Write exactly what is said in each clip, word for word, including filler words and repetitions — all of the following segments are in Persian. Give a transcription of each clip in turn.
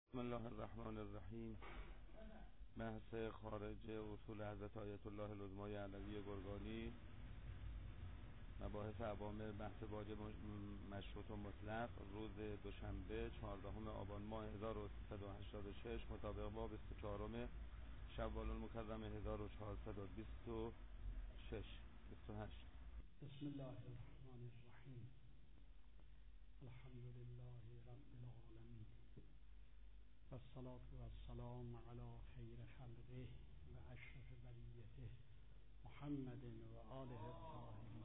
بسم الله الرحمن الرحیم. بحث خارج اصول حضرت آیت الله العظمی علوی گرگانی، مباحث اوامر، بحث واجب مشروط و مطلق، روز دوشنبه چهاردهم آبان ماه هزار و سیصد و هشتاد و شش مطابق با بیست و چهارم شوال المکرم هزار و چهارصد و بیست و شش بیست و هشت. بسم الله الرحمن الرحیم. الحمد لله رب العالمین و الصلاة و السلام علی خیر خلقه و اشرف بریته محمد و آله الطاهرین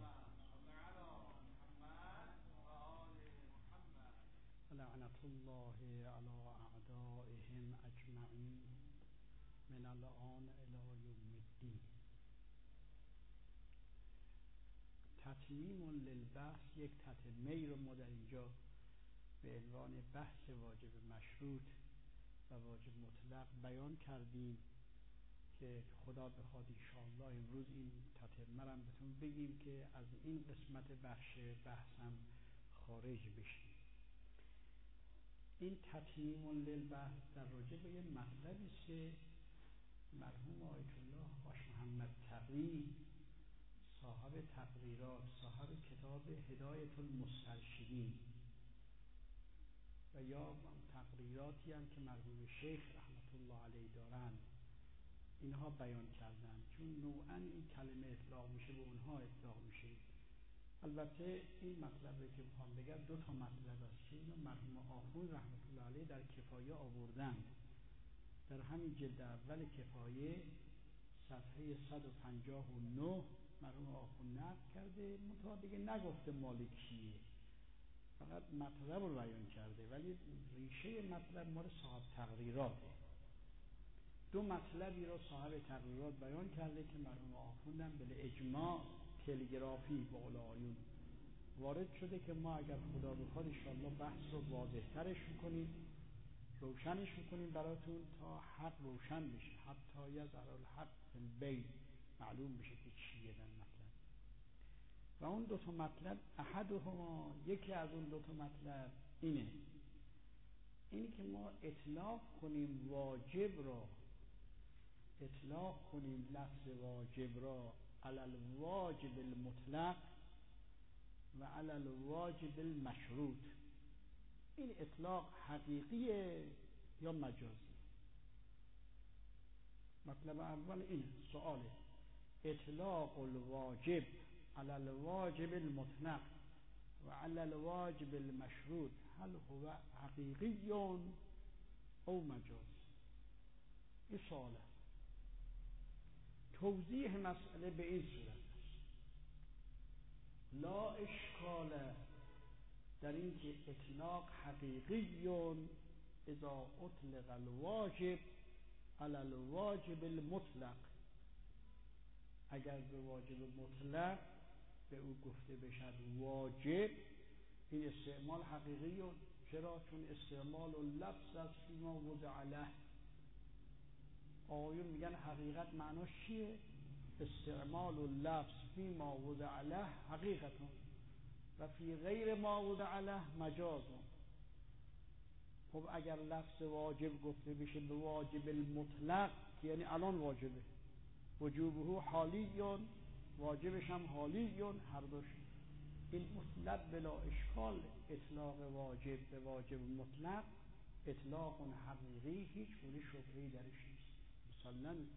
لعنت الله علی اعدائهم اجمعین من الآن الی یوم الدین. تتمیم للبحث، یک تتمه رو ما در اینجا به عنوان بحث واجب مشروط و واجب مطلق بیان کردیم که خدا بخواد انشاءالله امروز این تتمه رو بهتون بگیم که از این قسمت بخش بحثم خارج بشیم. این تتمیم للبحث در راجع به یه مطلبی است که مرحوم آیت الله باش محمد تقی صاحب تقریرات، صاحب کتاب هدایت المسترشدین و یا تقریراتی هم که مرحوم شیخ رحمت الله علیه دارن، اینها بیان کردن. چون نوعا این کلمه اطلاق میشه به اونها اطلاق میشه. البته این مطلبی که میخوام بگم دو تا مطلب است که اینو مرحوم آخوند رحمت الله علیه در کفایه آوردن. در همین جلد اول کفایه صفحه صد و پنجاه و نه مرحوم آخوند نقل کرده، منتها دیگه نگفته مالکیه، فقط مطلب رو بیان کرده، ولی ریشه مطلب مال صاحب تقریراته. دو مطلبی رو صاحب تقریرات بیان کرده که مرحوم آخوندم به اجماع تلگرافی با علایون وارد شده که ما اگر خدا بخواد انشاءالله بحث رو واضح‌ترش میکنیم، روشنش میکنیم براتون تا حق روشن بشه، حتی یظهر الحق فی البین، معلوم بشه که چیه در مطلب. و اون دو تا مطلب احدهما، یکی از اون دو تا مطلب اینه اینی که ما اطلاق کنیم واجب را، اطلاق کنیم لفظ واجب را علی الواجب المطلق و علی الواجب المشروط. این اطلاق حقیقیه یا مجازی؟ مطلب اول این سواله، اطلاق الواجب علی الواجب المطلق و علی الواجب المشروط هل هو حقیقی او مجاز؟ این سواله. توضیح مسئله به این صورت است: لا اشکال در این که اطلاق حقیقی اذا اطلق الواجب علی الواجب المطلق، اگر به واجب مطلق به او گفته بشد واجب، این استعمال حقیقی. چرا؟ چون استعمال اللفظ است فیما وضع له. آقایون میگن حقیقت معناش چیه؟ استعمال اللفظ فیما وضع له حقیقتون و فی غیر ما وضع له مجازون. خب اگر لفظ واجب گفته بشه به واجب المطلق که یعنی الان واجبه، وجوبه حالیون، واجبش هم حالیون، هر دوش این مطلق بلا اشکال. اطلاق واجب به واجب مطلق اطلاق حقیقی، هیچ گونه شبهه‌ای درش نیست، مسلم.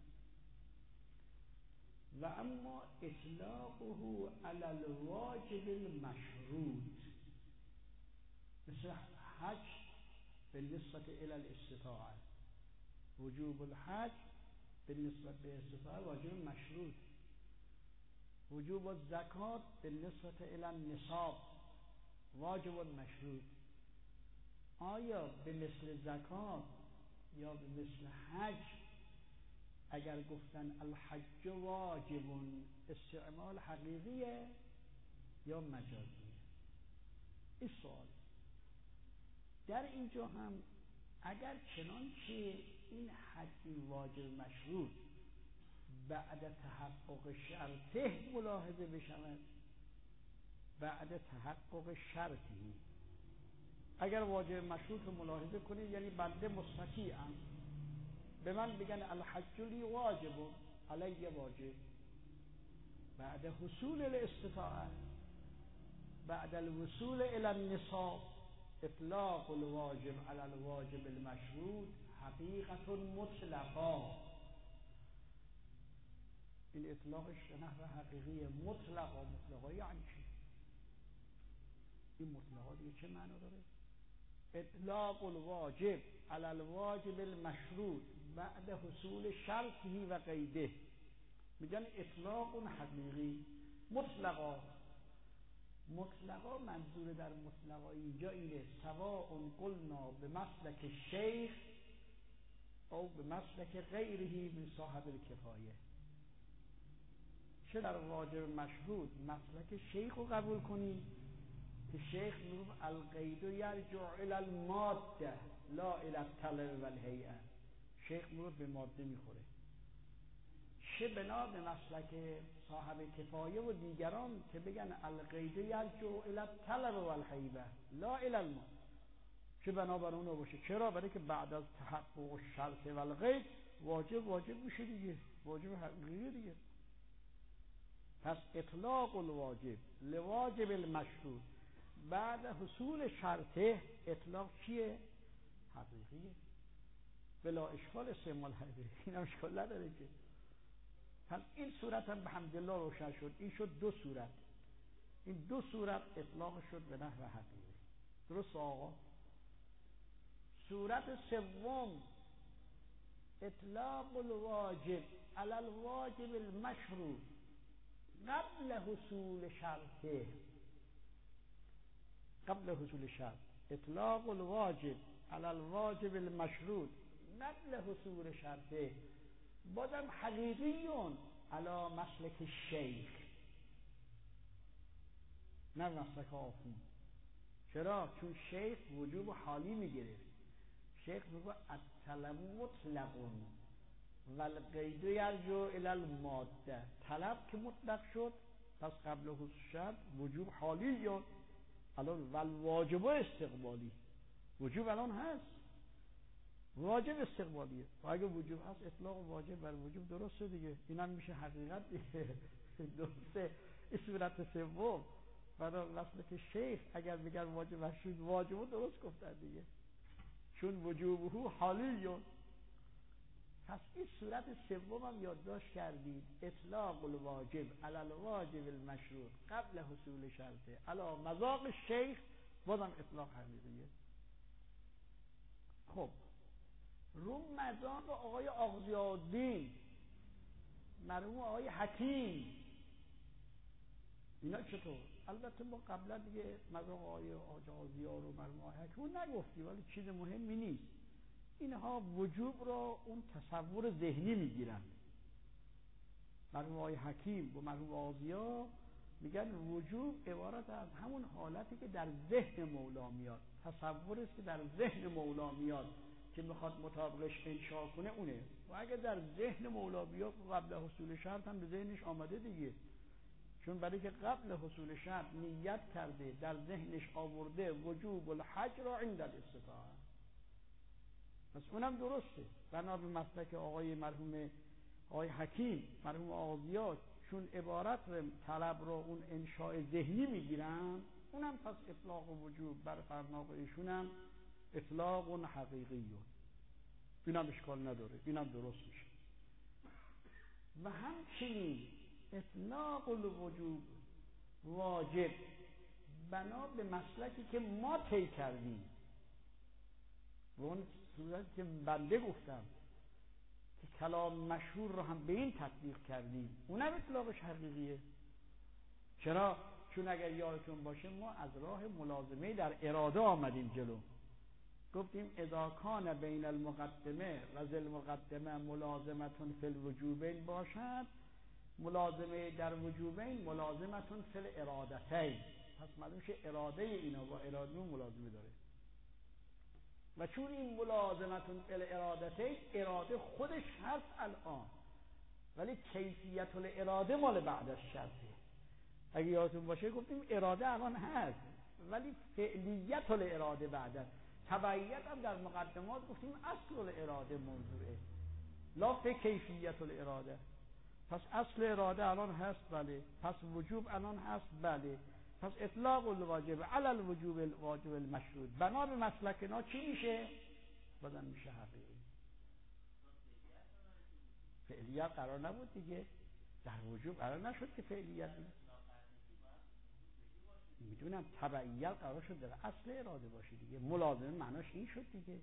و اما اطلاقه علی الواجب المشروط، مثل حج بالنسبه الی الاستطاعه، وجوب الحج بالنسبه به استطاعه واجب مشروط، وجوب الزکات بالنسبه الی النصاب واجب مشروط. آیا به مثل زکات یا به مثل حج اگر گفتن الحج واجب استعمال حقیقیه یا مجازیه؟ این سوال. در اینجا هم اگر چنانچه این حج واجب مشروط بعد تحقق شرطه ملاحظه بشود، بعد تحقق شرطه اگر واجب مشروط رو ملاحظه کنید یعنی بنده مستطیعم، به من بگن الحج لی واجب علی واجب، بعد حصول الاستطاعه، بعد الوصول الى النصاب، اطلاق الواجب علی الواجب المشروط حقیقت مطلقا. این اطلاقش نحو حقیقی مطلقا. مطلقا یعنی چی؟ این مطلقا دیگه چه معنا داره؟ اطلاق الواجب علی الواجب المشروط بعد حصول شرطه و قیده. میگن اطلاق حقیقی مطلقا. مطلقا منظور در مطلقا اینجا اینه سواء قلنا به مسلک شیخ او به مسلک غیره من صاحب الکفایه. چه در واجب مشروط مسلک شیخ رو قبول کنی که شیخ میگه القید یرجع الی الماده لا الی الطلب و الهیئه، شیخ میگه به ماده میخوره. چه بنا به مسلک صاحب کفایه و دیگران که بگن القید یرجع الی الطلب و الهیئه لا الی الماده، چه بنا بر اون باشه. چرا؟ برای که بعد از تحقق الشرط و القید واجب واجب میشه دیگه، واجب حقیقی دیگه. پس اطلاق الواجب لواجب المشروط بعد حصول شرطه، اطلاق چیه؟ حقیقیه، بلا اشکال استعمال حقیقی، این هم اشکال نداره که. پس این صورت هم به حمدالله روشن شد. این شد دو صورت، این دو صورت اطلاق شد به نحو حقیقی. درست آقا؟ صورت سوم اطلاق الواجب علی الواجب المشروط قبل حصول شرطه، قبل حصول شرط. اطلاق الواجب علی الواجب المشروط قبل حصول شرطه بازم حقیقیون علی مسلک الشیخ نه مسلک آخون. چرا؟ چون شیخ وجوب حالی میگیره. شیخ میگه الطلب مطلقون و القید یرجع الی الماده. طلب که مطلق شد پس قبل حصول شرط وجوب حالی یا الان ول واجب استقبالی. وجوب الان هست، واجب استقبالیه و اگه وجوب هست اطلاق واجب بر وجوب درسته دیگه. این هم میشه حقیقت دیگه. درسته. این صورت سوم برای مسلک شیخ اگر بگن واجب مشروط، واجب درست گفتن دیگه، چون وجوبه حالیه. پس این صورت سوم هم یادداشت کردید، اطلاق الواجب علی الواجب المشروط قبل حصول شرطه علی مذاق الشیخ بازم اطلاق حقیقیه. خب رو مذاق آقای آغزی‌الدین، مرحوم آقای حکیم، اینا چطور؟ البته ما قبلا دیگه مذاق آقای آغزی‌ها رو مرحوم آقای حکیم نگفتیم، ولی چیز مهمی نیست. اینها وجوب را اون تصور ذهنی میگیرن. مرحوم آقای حکیم و مرحوم آغزی‌ها میگن وجوب عبارت از همون حالتی که در ذهن مولا میاد، تصوری است که در ذهن مولا میاد که میخواد مطابقش انشاء کنه اونه. و اگه در ذهن مولا بیاد قبل حصول شرط هم به ذهنش آمده دیگه، چون برای که قبل حصول شرط نیت کرده، در ذهنش آورده وجوب الحج را عند الاستطاعه. پس اونم درسته. بنا به مسلک آقای مرحوم آقای حکیم، مرحوم آغزی‌ها، چون عبارت طلب رو اون انشاء ذهنی میگیرن، اونم پس اطلاق و وجوب بر فرناق ایشون هم اطلاق حقیقی. اینم اشکال نداره، اینم درست میشه. و همچنین اطلاق الوجوب واجب بنا به مسلکی که ما طی کردیم و اون صورتی که بنده گفتم که کلام مشهور رو هم به این تطبیق کردیم، اونم اطلاقش حقیقیه. چرا؟ چون اگر یادتون باشه ما از راه ملازمه در اراده آمدیم جلو، گفتیم اذا کان بین المقدمه و ذل مقدمه ملازمتون فی الوجوبین باشد، ملازمه در وجوبین ملازمتون فی الارادتین. پس معلوم شه اراده اینا با اراده ملازمه داره. و چون این ملازمتون فی الارادتین اراده خودش هست الان، ولی کیفیت الاراده مال بعد از شرطه. اگه یادتون باشه گفتیم اراده الان هست، ولی فعلیت الاراده بعد تبعیت هم در مقدمات گفتیم اصل الاراده موضوعه، لا فی کیفیت الاراده. پس اصل اراده الان هست، بله. پس وجوب الان هست، بله. پس اطلاق الواجب علی الوجوب الواجب المشروط بنا به مسلکنا چی میشه؟ بدن میشه حقیقی. فعلیت قرار نبود دیگه، در وجوب قرار نشد که فعلیت دیگه. میدونم تبعیت قرار شد در اصل اراده باشه دیگه، ملازمه معناش این شد دیگه.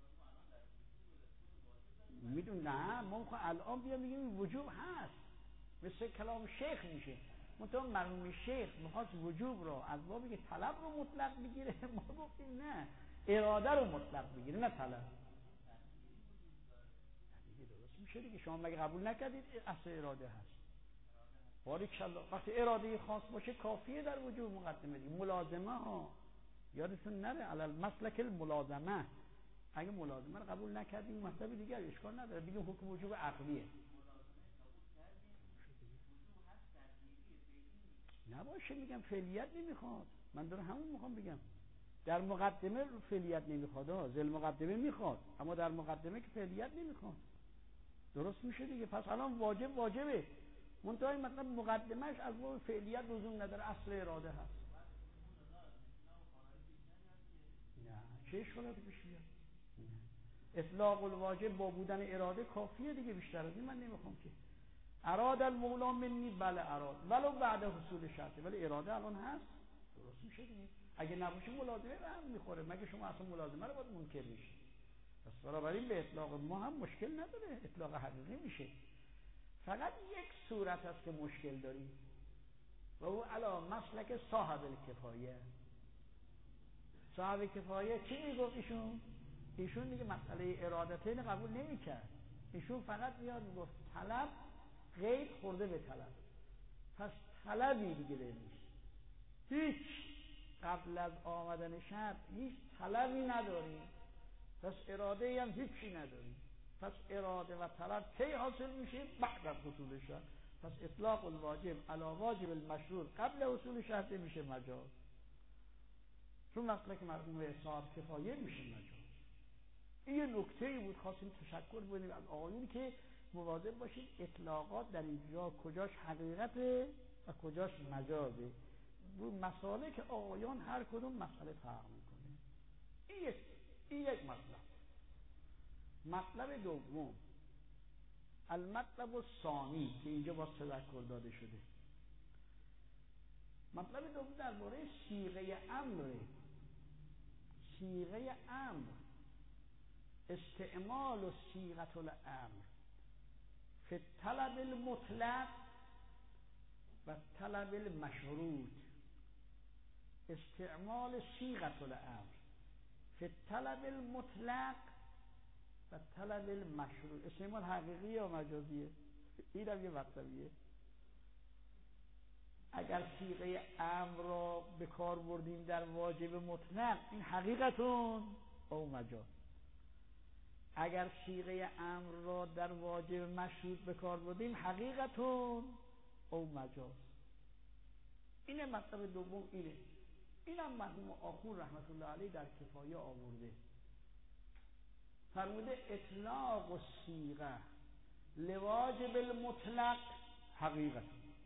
میدون نه ما میخوام الان بیام بگیم وجوب هست، مثل کلام شیخ میشه. منتها مرحوم شیخ میخواست وجوب رو از بابی که طلب رو مطلق بگیره، ما گفتیم نه، اراده رو مطلق بگیره نه طلب. دیگه درست میشه دیگه. شما مگه قبول نکردید اصل اراده هست؟ باریکالله. وقتی اراده خاص باشه کافیه در وجوب مقدمه دیگه. ملازمه ها یادتون نره علل مسلک الملازمه، اگه ملازمه رو قبول نکردیم مطلب دیگه اشکال نداره، دیگه حکم وجوب عقلیه. نباشه میگم فعلیت نمیخواد، من دارم همون میخوام بگم. در مقدمه فعلیت نمیخواد ها، ذل مقدمه میخواد، اما در مقدمه که فعلیت نمیخواد. درست میشه دیگه. پس الان واجب واجبه، منتها این مطلب مقدمهش از باب فعلیت لزوم نداره، اصل اراده هست. نه چه اشکالاتی پیش میاد؟ اطلاق الواجب با بودن اراده کافیه دیگه، بیشتر از این من نمیخوام که. اراد المولا منی، بله اراد ولو بعد حصول شرطه، ولی اراده الان هست. درست میشه دیگه. اگه نباشه ملازمه به هم میخوره، مگه شما اصلا ملازمه رو باید منکر بشید؟ پس بنابراین به اطلاق ما هم مشکل نداره، اطلاق حقیقی میشه. فقط یک صورت هست که مشکل داریم و او علا مسلک صاحب الکفایه. صاحب کفایه چی میگفت ایشون؟ ایشون میگه مسئله ارادتین قبول نمیکرد. ایشون فقط میاد میگفت طلب غیر خورده به طلب، پس طلبی دیگه نیست، هیچ قبل از آمدن شرط هیچ طلبی نداریم، پس اراده ای هم هیچی نداریم. پس اراده و طلب کی حاصل میشه؟ بعد از حصول شرط. پس اطلاق الواجب علی واجب المشروط قبل حصول شرط میشه مجاز، چون مسلک مرحوم صاحب کفایه میشه مجاز. این یه نکته‌ای بود خواستیم تشکر بکنیم از آقایون که مواظب باشید اطلاقات در اینجا کجاش حقیقته و کجاش مجازه. مسائل که آقایان هر کدوم مسئله فرق میکنه. این یک این یک مطلب. مطلب دوم، المطلب الثانی که اینجا با تذکر داده شده. مطلب دوم درباره صیغه امر. صیغه امر، استعمال و صیغه الامر فی الطلب المطلق و طلب المشروط. استعمال صیغه الامر فی الطلب المطلق و طلب المشروط. استعمال حقیقی یا مجازیه؟ این هم یه مطلبیه. اگر صیغه امر را به کار بردیم در واجب مطلق، این حقیقتون او مجاز. اگر صیغه امر را در واجب مشروط به کار بردیم، حقیقتون او مجاز. اینه مطلب دوم. اینه اینم مرحوم آخور رحمت الله علیه در کفایه آورده، فرموده اطلاق الصیغه لواجب المطلق حقیقت.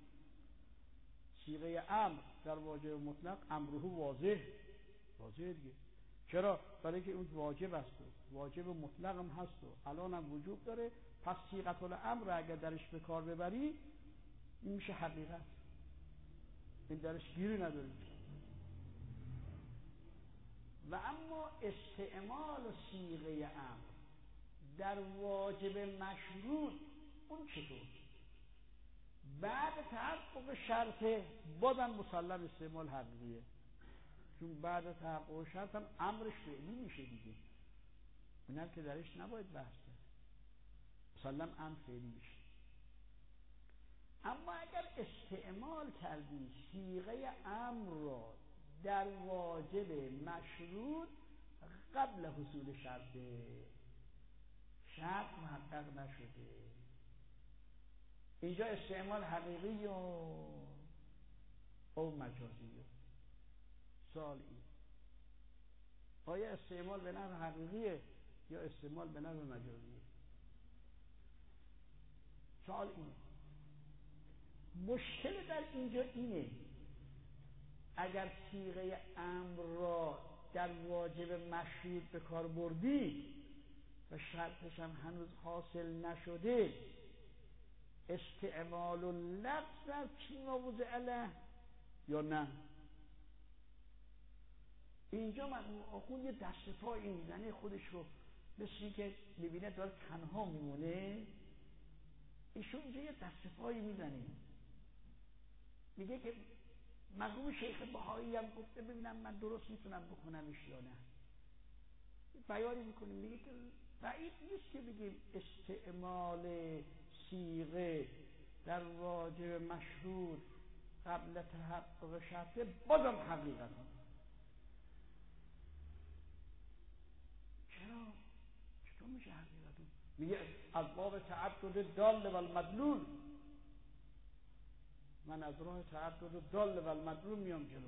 صیغه امر در واجب مطلق امره واضح واضح دیگه. چرا؟ برای که اون واجب است و واجب مطلق هم هست و الان هم وجوب داره. پس صیغه الامر را اگر درش به کار ببری این میشه حقیقت، این درش گیری نداره. و اما استعمال صیغه امر در واجب مشروط اون چطور؟ بعد تحقق شرط بازم مسلم استعمال حقیقیه، چون بعد تحقق شرط هم امرش فعلی میشه دیگه، اونم که درش نباید بحث کرد، مسلم امر فعلی میشه. اما اگر استعمال کردی صیغه امر را در واجب مشروط قبل حصول شرط، شرط محقق نشده، اینجا استعمال حقیقی و او مجازی. سوال این آیا استعمال به نحو حقیقیه یا استعمال به نحو مجازیه؟ سوال اینه. مشکل در اینجا اینه اگر صیغه امر را در واجب مشروط به کار بردی و شرطش هم هنوز حاصل نشده، استعمال اللفظ در فیما وضع له یا نه؟ اینجا من آخون یه دست پایی میزنه خودش رو، مثل این که میبینه داره تنها میمونه، ایشون اینجا یه دست پایی میزنه، میگه که مرحوم شیخ بهایی هم گفته ببینم من درست میتونم بکنمش یا نه. بیانی میکنیم میگه که بعید نیست که بگیم استعمال صیغه در واجب مشروط قبل تحقق شرطه بازم حقیقت هم. چرا؟ چطور میشه حقیقت هم؟ میگه از باب تعدد دال و المدلول، من از راه تعدد دال و المدلول میام جلو.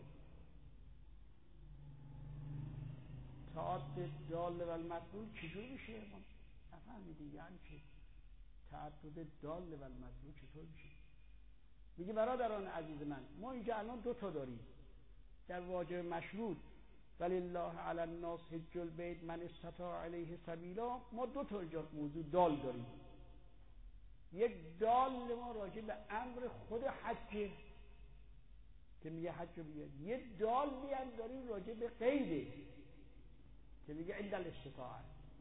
تعدد دال و المدلول چجور میشه؟ ما نفهمیدی یعنی چه تعدد دال و المدلول چطور میشه؟ میگه برادران عزیز من، ما اینجا الان دو تا داریم در واجب مشروط، ولله علی الناس حج البیت من استطاع علیه سبیلا. ما دو تا اینجا موضوع دال داریم. یک دال ما راجع به امر خود حج که میگه حج رو بیاد، یک دال هم داریم راجع به قیده که میگه عند الاستطاعه.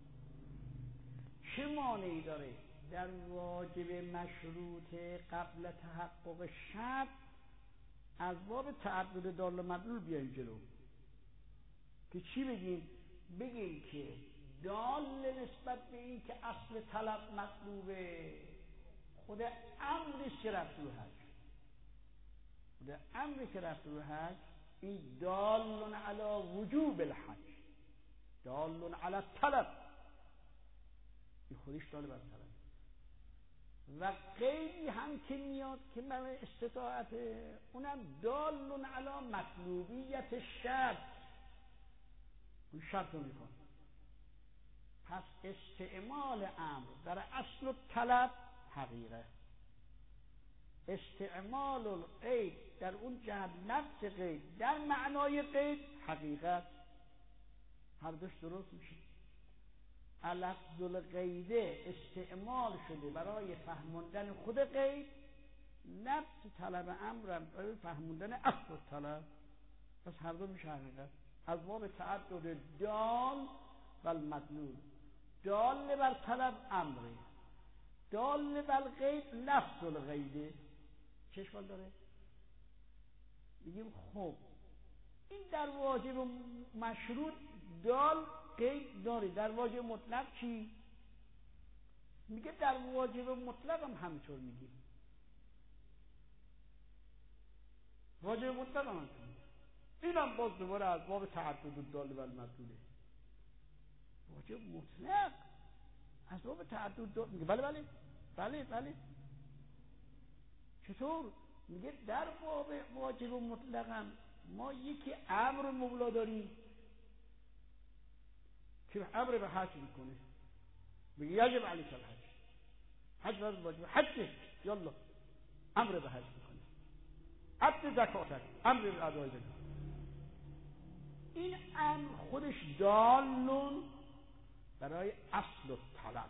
چه مانعی داره در واجب مشروط قبل تحقق شرط از باب تعدد دال و مدلول بیایم جلو که چی بگیم؟ بگیم که دال نسبت به این که اصل طلب مطلوبه خود امری که رفت رو حج، خود امری که رفت رو حج این دال علی وجوب الحج، دال علی طلب، این خودش دال بر طلب. و غیری هم که میاد که من استطاعت، اونم دال علی مطلوبیت شرط، اون شرط رو میکن. پس استعمال امر در اصل طلب حقیقه، استعمال القید در اون جهت نفس قید در معنای قید حقیقت، هر دوش درست میشه. لفظ القیده استعمال شده برای فهموندن خود قید، نفس طلب امرم برای فهموندن اصل طلب، پس هر دو میشه حقیقت از باب تعدد دال و المدلول. دال بر طلب امره، دال بر قید لفظ القیده. چه اشکال داره؟ میگیم خب این در واجب مشروط دال قید داره، در واجب مطلق چی؟ میگه در واجب مطلق هم همینطور میگیم، واجب مطلق هم همینطور. اینم باز دوباره از باب تعدد دال و المدلوله. واجب مطلق از باب تعدد دال میگه بله بله بله بله. چطور؟ میگه در باب واجب مطلق هم ما یکی امر مولا داریم که امر به حج میکنه، میگه یجب علیک الحج، حج فرض واجب، حج یالا امر به حج میکنه، عد زکات امر به ادای زکات. این امر خودش دالون برای اصل طلب،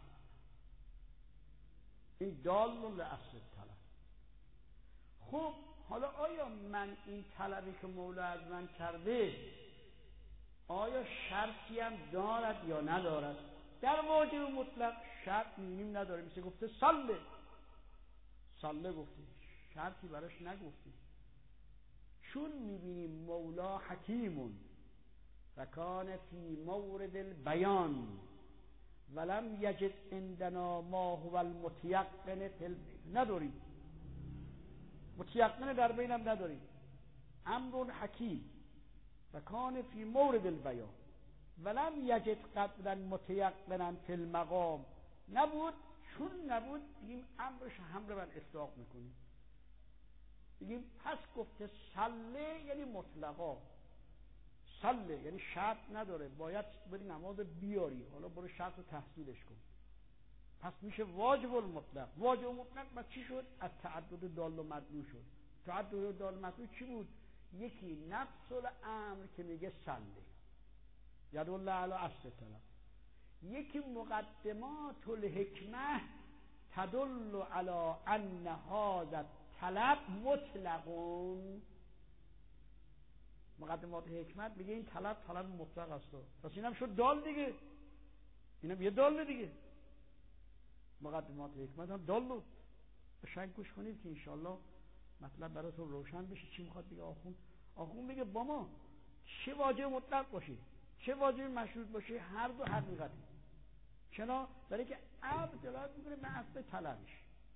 این دالون به اصل طلب. خب حالا آیا من این طلبی که مولا از من کرده آیا شرطی هم دارد یا ندارد؟ در واجب مطلق شرط می‌بینیم نداره، مثل گفته صله صله گفته، شرطی براش نگفته. چون می‌بینیم مولا حکیمون و کان فی مورد البیان ولم یجد عندنا ما هو المتیقن فی، نداریم متیقن در بینم نداریم. امر حکیم و کان فی مورد البیان ولم یجد قبلا متیقنا فی المقام، نبود، چون نبود بگیم امرش هم رو بر اطلاق میکنیم، بگیم پس گفته صله یعنی مطلقا، سله یعنی شرط نداره، باید بری نماز بیاری، حالا برو شرط رو تحصیلش کن. پس میشه واجب المطلق. واجب المطلق بعد چی شد؟ از تعدد دال و مدلول شد. تعدد دال و مدلول چی بود؟ یکی نفس الامر که میگه سله یدل علی اصل طلب، یکی مقدمات الحکمه تدل علی ان هذا طلب مطلقون. مقدمات حکمت میگه این طلب طلب مطلق است. پس اینم شد دال دیگه، اینم یه دال دیگه. مقدمات حکمت هم دال بود. قشنگ گوش کنید که انشالله مطلب براتون روشن بشه. چی میخواد بگه آخوند؟ آخوند میگه با ما چه واجب مطلق باشه چه واجب مشروط باشه هر دو حقیقتی. چرا؟ برای که امر دلالت میکنه به اصل طلبش.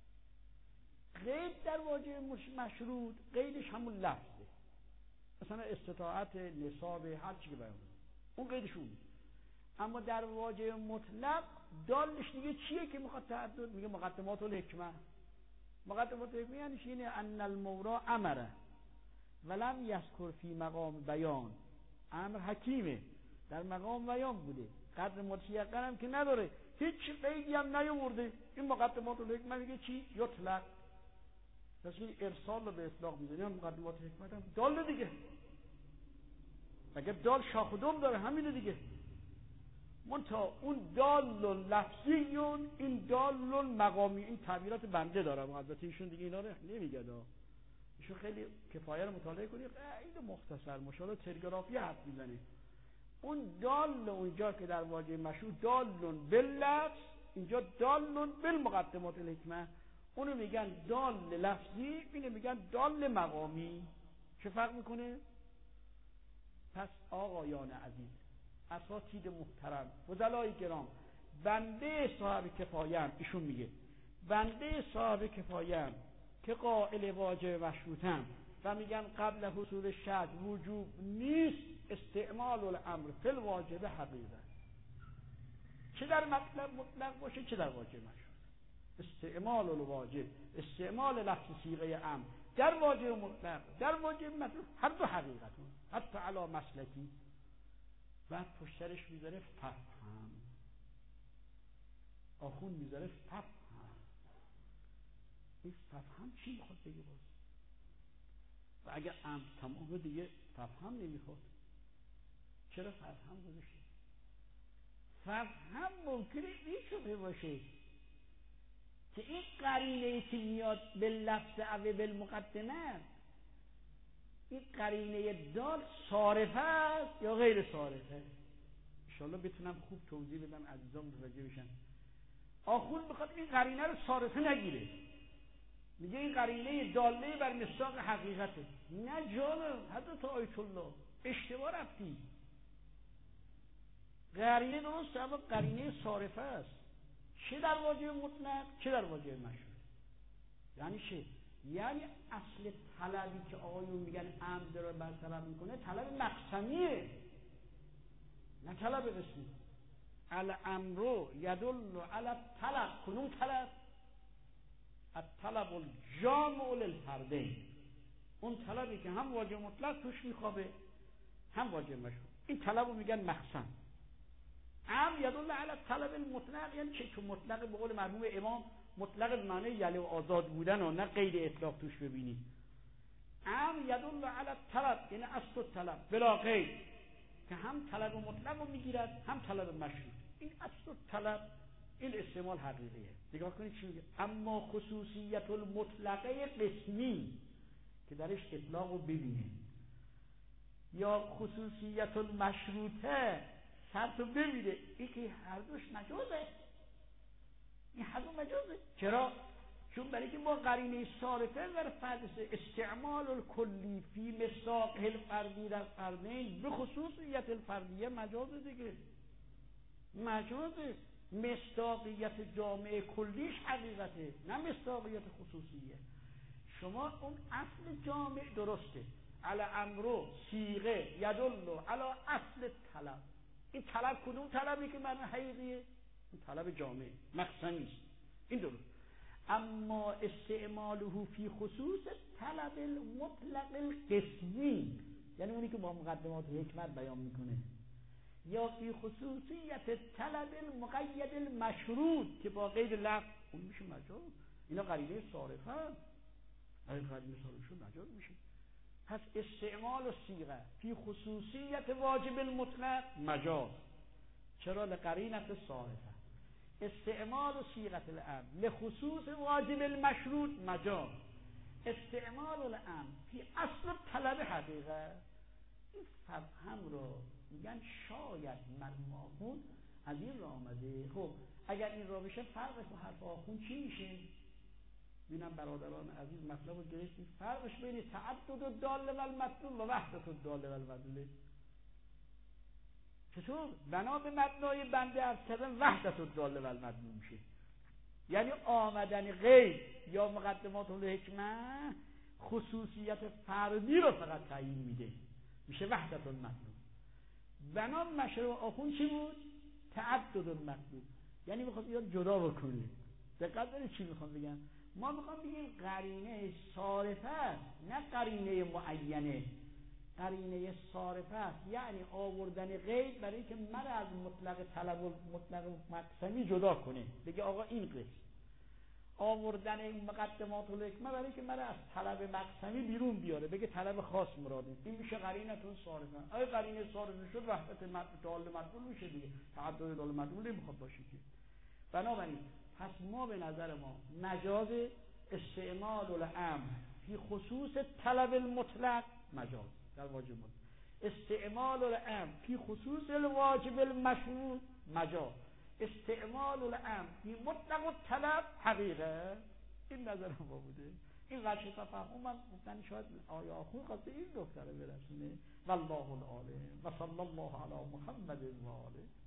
قید در واجب مشروط قیدش همون لفظه، مثلا استطاعت، نصاب، هر چی که بیان اون قیدش اون. اما در واجب مطلق دالش دیگه چیه که میخواد تعدد؟ میگه مقدمات الحکمه. مقدمات الحکمه یعنی اینه ان المورا امره ولم یذکر فی مقام بیان. امر حکیمه، در مقام بیان بوده، قدر متیقن هم که نداره، هیچ قیدی هم نیاورده. این مقدمات الحکمه میگه چی؟ یطلق. پس این ارسال رو به اطلاق میزنه. مقدمات حکمت هم دال دیگه، مگه دال شاخ و دم داره؟ همینه دیگه. منتها اون دال لفظیون، این دال مقامی. این تعبیرات بنده دارم، البته ایشون دیگه اینا رو نمیگه دا. ایشون خیلی کفایه رو مطالعه کنید، خیلی مختصر مشابه تلگرافی حرف میزنه. اون دال اونجا که در واژه مشروع دال باللفظ، اینجا دال بالمقدمات الحکمه، اونو میگن دال لفظی، اینو میگن دال مقامی. چه فرق میکنه؟ پس آقایان عزیز، اساتید محترم، فضلای کرام، بنده صاحب کفایم، ایشون میگه بنده صاحب کفایم که قائل واجب مشروطم و میگن قبل حصول شرط وجوب نیست استعمال الامر فی الواجب حقیقه، چه در مطلب مطلق باشه چه در واجب مشروط. استعمال الواجب، استعمال لفظ صیغه امر در واجب مطلق در واجب مطلق هر دو حقیقتون، حتی علی مسلکی. بعد پشترش میذاره فهم. آخون میذاره فهم. این فهم چی میخواد بگه باز؟ و اگر امر تمام دیگه فهم نمیخواد. چرا فهم گذاشته؟ فهم ممکنه این شبه باشه که این قرینه که میاد به لفظ او بالمقدمه، این قرینه دال صارفه است یا غیر صارفه؟ انشاءالله بتونم خوب توضیح بدم عزیزان متوجه بشن. آخون میخواد این قرینه رو صارفه نگیره، میگه این قرینه داله بر مصداق حقیقته. نه جانم حضرت آیت الله، اشتباه رفتی. قرینه درست اما قرینه صارفه است، چه در واجب مطلق چه در واجب مشروط. یعنی چه؟ یعنی اصل طلبی که آقایون میگن امر داره برطرف میکنه طلب مقسمیه، نه طلب قسمی. الامر یدل علی طلب. کنون طلب الطلب الجامع للفردین، اون طلبی که هم واجب مطلق توش میخوابه هم واجب مشروط. این طلب رو میگن مقسم. امر یدل علی طلب المطلق یعنی چه؟ که مطلق به قول مرحوم امام مطلق به معنی یلی و آزاد بودن و نه قید اطلاق توش ببینید. امر یدل علی طلب یعنی اصل طلب بلا قید، که هم طلب مطلق رو میگیرد هم طلب مشروط. این اصل طلب، این استعمال حقیقیه. نگاه کنید چی میگه. اما خصوصیت المطلقه قسمی که درش اطلاق رو ببینه، یا خصوصیت المشروطه شرط رو ببینه، این که هر دوش مجازه. این هر دو مجازه. چرا؟ چون برای که ما قرینه صارفه در فرد استعمال الکلی فی مصداق الفردی در فردین به خصوصیت الفردیه مجازه دیگه. مجازه. مصداقیت جامعه کلیش حقیقته، نه مصداقیت خصوصیه. شما اون اصل جامع درسته، علی امرو صیغه یدل علی اصل طلب. این طلب کدوم طلبی که معنی حقیقیه؟ این طلب جامع مقسمی است. این درست. اما استعماله فی خصوص طلب المطلق القسمی، یعنی اونی که با مقدمات حکمت بیان میکنه، یا فی خصوصیت طلب المقید المشروط که با قید لفظ، اون میشه مجاز. اینا قرینه صارفه، اگه قرینه صارفه شد مجاز میشه. پس استعمال و صیغه فی خصوصیت واجب المطلق مجاز، چرا؟ لقرینت صارفه. استعمال و صیغه الامر لخصوص واجب المشروط مجاز. استعمال الامر فی اصل طلب حقیقه. این فهم رو میگن شاید مرحوم آخوند از این را آمده. خب اگر این را بشه فرق با حرف آخوند چی میشه؟ ببینم برادران عزیز مطلب رو گرفتید. فرقش بین تعدد الدال و المدلول و وحدت الدال و المدلول چطور؟ بنا به مبنای بنده عرض کردن وحدت الدال و المدلول میشه، یعنی آمدن غیر یا مقدمات الحکمه خصوصیت فردی رو فقط تعیین میده، میشه وحدت المدلول. بنا به مشروع آخوند چی بود؟ تعدد المدلول، یعنی میخواد یا جدا بکنه. دقت دارید چی میخوام بگم؟ ما میخوام بگیم قرینه صارفه است نه قرینه معینه. قرینه صارفه است یعنی آوردن غیر برای اینکه من از مطلق طلب و مطلق مقسمی جدا کنه، بگه آقا این قسم. آوردن این مقدمات الحکمه برای اینکه من از طلب مقسمی بیرون بیاره، بگه طلب خاص مراده. این میشه قرینتون صارفه. آیا قرینه صارفه شد وحدت دال مدلول میشه دیگه، تعدد دال مدلول نمیخواد باشه که. بنابراین پس ما به نظر ما مجاز استعمال الامر فی خصوص طلب المطلق مجاز در واجب مطلق، استعمال الامر فی خصوص الواجب المشروط مجاز، استعمال الامر فی مطلق الطلب حقیقه. این نظر ما بوده. این وجه تفهم من گفتن شاید آیا آخوند خواسته این دکتره برسونه. والله العالم و صلی الله علی محمد و آله.